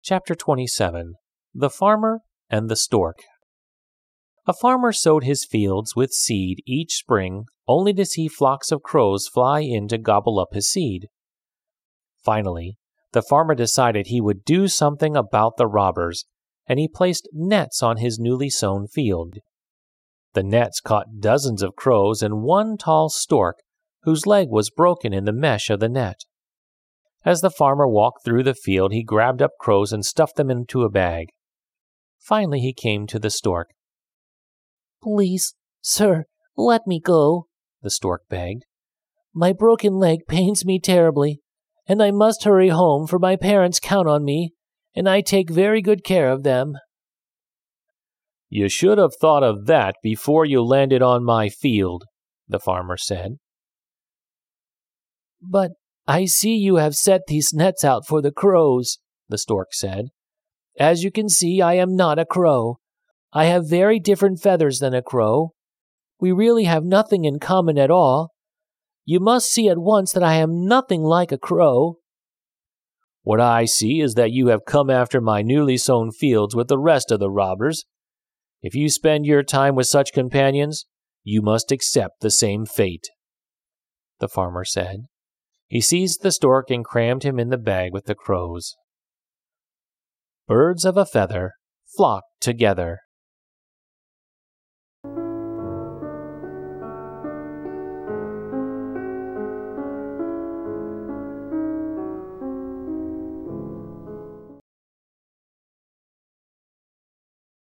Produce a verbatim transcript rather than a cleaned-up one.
Chapter twenty-seven. The Farmer and the Stork. A farmer sowed his fields with seed each spring, only to see flocks of crows fly in to gobble up his seed. Finally, the farmer decided he would do something about the robbers, and he placed nets on his newly sown field. The nets caught dozens of crows and one tall stork, whose leg was broken in the mesh of the net. As the farmer walked through the field, he grabbed up crows and stuffed them into a bag. Finally, he came to the stork. "Please, sir, let me go," the stork begged. "My broken leg pains me terribly, and I must hurry home, for my parents count on me, and I take very good care of them." "You should have thought of that before you landed on my field," the farmer said. "But I see you have set these nets out for the crows," the stork said. "As you can see, I am not a crow. I have very different feathers than a crow. We really have nothing in common at all. You must see at once that I am nothing like a crow." "What I see is that you have come after my newly sown fields with the rest of the robbers. If you spend your time with such companions, you must accept the same fate," the farmer said. He seized the stork and crammed him in the bag with the crows. Birds of a feather flock together.